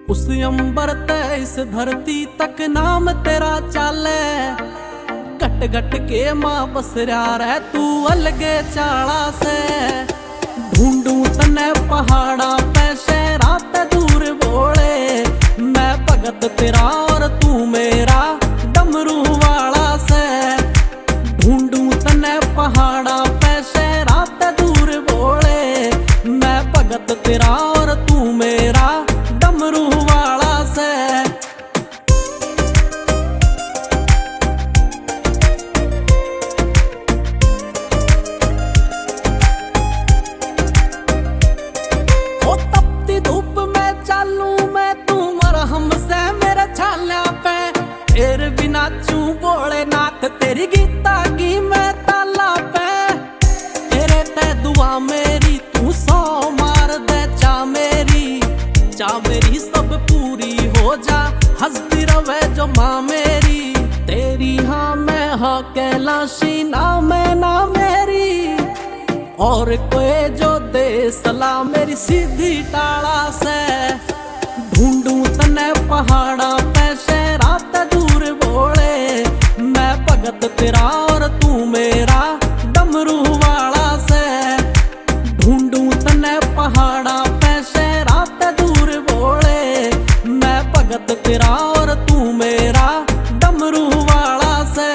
उस अंबर ते इस धरती तक नाम तेरा चाले। घट घट के मां बसरा रह तू अलगे चाला से। ढूंढू तने पहाड़ा पे शहरा ते दूर बोले। मैं भगत तेरा और तू मेरा डमरू वाला से। ढूंढू तने पहाड़ा पे शहरा ते दूर बोले। मैं भगत तेरा और तू मेरा डमरू वाला से। ओ तपती धूप में चालू मैं तू मरहम से मेरे छाल्या पे। फिर भी नाचू बोले नाथ तेरी गीता की मैं ताला पे। तेरे ते दुआ मेरी तू सौ मार दे चा मेरी सब पूरी हो जा। हंसती रवे जो माँ मेरी। तेरी हाँ मैं हाँ कैलाशी ना मैं ना मेरी। और कोई जो दे सलाह मेरी सीधी टाला से। ढूंढू तने पहाड़ा पे शहरा ते दूर बोले। मैं भगत तेरा और तू मेरा डमरू वाला से। ढूंढू तने पहाड़ा पे शहरा ते दूर बोले। मैं भगत तेरा और तू मेरा डमरू वाला से।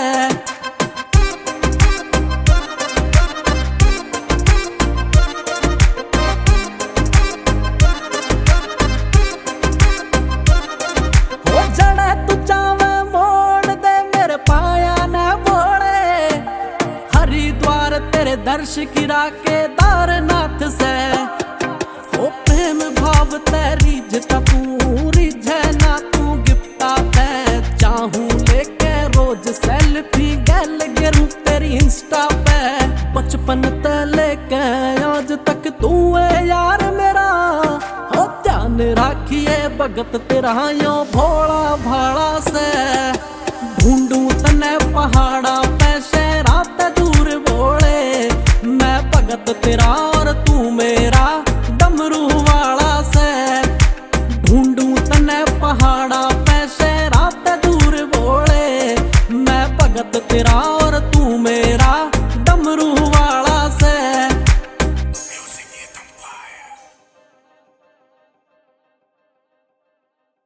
हो जड़े तू चावे मोड़ दे मेरे पाया न बोले। हरिद्वार तेरे दर्श किरा केदारनाथ से। ओ प्रेम भाव तेरी जिता तू रिझे ना तू गिफ्टा पे। चाहूं लेके रोज सेल्फी गैल गिरूं तेरी इंस्टा पे। बचपन ते लेके आज तक तू है यार मेरा। ओ ध्यान राखिए भगत तेरा यो भोला भाला से। ढूंढू तने पहाड़ा पे शहरा ते दूर बोले। मैं भगत तेरा और तू मेरा डमरू वाला से। ढूंढू तने पहाड़ा पे शहरा ते दूर बोले। मैं भगत तेरा